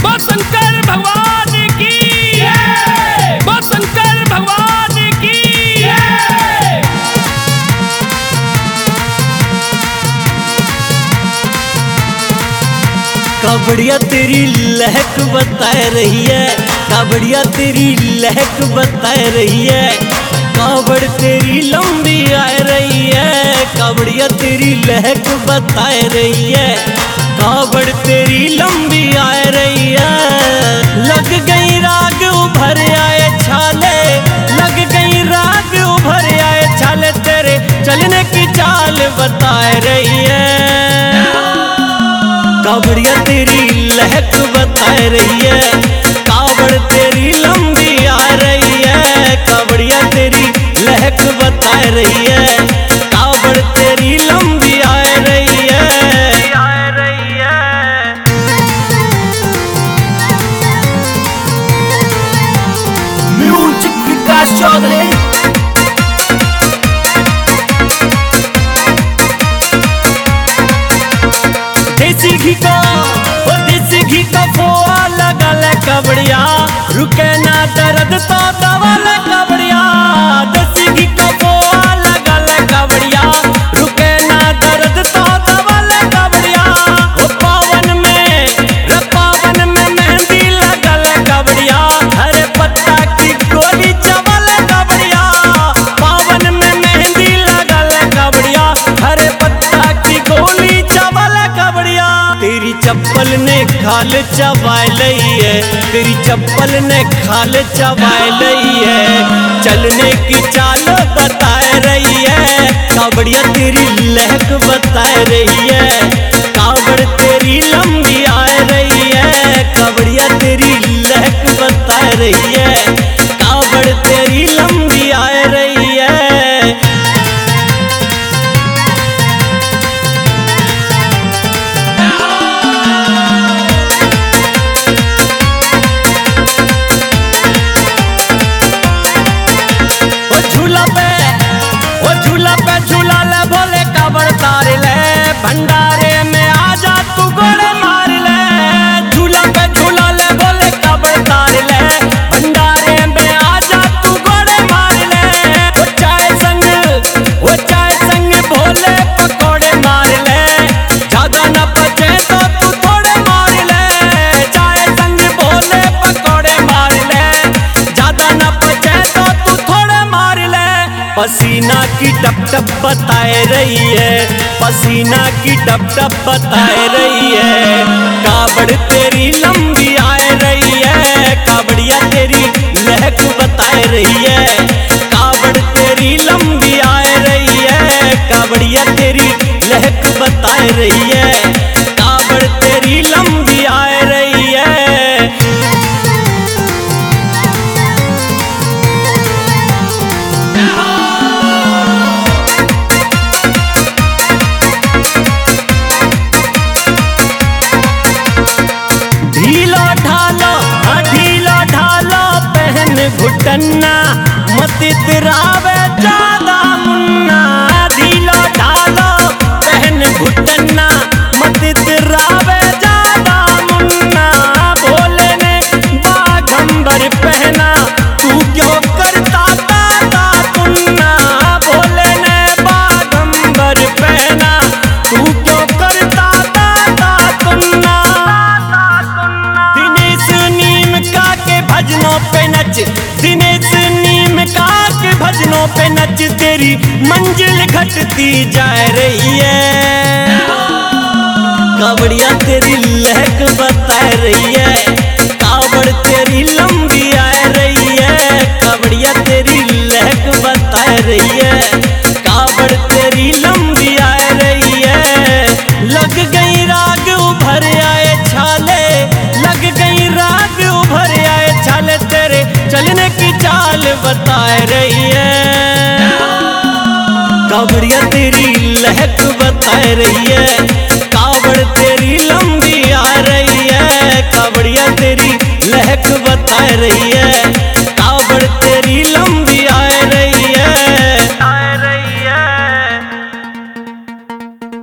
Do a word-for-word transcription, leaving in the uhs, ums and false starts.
बोल शंकर भगवान की जय, बोल शंकर भगवान की जय। कावड़िया तेरी लहक बताए रही है, कावड़िया तेरी लहक बताए रही है, कावड़ तेरी लंबी आ रही है, कावड़िया तेरी लहक बताए रही है, कावड़ तेरी लंबी आ रही है। लग गई राग उभर आए छाले, लग गई राग उभर आए छाले, तेरे चलने की चाल बताए रही है। कावड़िया तेरी लहक बताए रही है, कावड़ तेरी लंबी आ रही है, कावड़िया तेरी लहक बताए रही है, कावड़ तेरी लंबी आ रही है, आ रही है। म्यूजिक विकास चौधरी। देसी घी का वो देसी घी का फोआ लगा ले कावड़िया, रुके ना दर्द तो दवा ले कावड़िया। देसी घी का फोआ लगा ले कावड़िया, रुके ना दर्द तो दवा ले कावड़िया। वो पावन में रे पावन में मेहंदी लगा ले कावड़िया, हरे पत्ता की गोली चबा ले कावड़िया। पावन में मेहंदी लगा ले कावड़िया, हरे पत्ता की गोली चबा ले कावड़िया। तेरी चप्पल ने खाल चबाए लई है, तेरी चप्पल ने खाल चबाए लई है, चलने की चाल बताए रही है, कावड़िया तेरी लहक बताए रही है, कावड़ तेरी लंबी आ रही है, कावड़िया तेरी लहक बताए रही है, कावड़ तेरी लंबी आ रही है। भंडारे में आजा तू गोले मार ले, झूला पे झूला ले बोले कावड़ तार ले, भंडारे में आजा तू गोले मार ले। वो चाय संग वो चाय संग भोले पकौड़े मार ले, ज्यादा न बचे तो तू थोड़े मार ले। चाय संग भोले पकौड़े मार ले, ज्यादा न बचे तो तू थोड़े मार ले। पसीना की टप टप बताए रही है, पसीना की टप टप बताए रही है, कावड़ तेरी लंबी आ रही है, कावड़िया तेरी लहक बताए रही है, कावड़ तेरी लंबी आ रही है, कावड़िया तेरी लहक बताए रही है, कावड़ तेरी लंबी आ रही है। घुटन्ना मत इतरावे ज्यादा मुन्ना, ढीलो ढालो पहन घुटन्ना मत इतरावे ज्यादा मुन्ना। भोले ने बाघंबर पहना तू क्यों करता दादा तुन्ना, भोले ने बाघंबर पहना तू क्यों करता दादा तुन्ना। दिनेश नीम का के भजनों पे नच, दिनेश नीम का के भजनों पे नच, तेरी मंजिल घटती जा रही है, कावड़िया तेरी लहक बताए रही है, कावड़ तेरी लंबी आ रही है, कावड़िया तेरी लहक बताए रही है, कावड़ तेरी लंबी आ रही है। लग गई राग उभर आए छाले, लग गई राग उभर आए छाले, तेरे चलने की चाल बताए रही है, कावड़िया तेरी लहक बताए रही है, कावड़ तेरी लंबी आ रही है, कावड़िया तेरी लहक बताए रही है।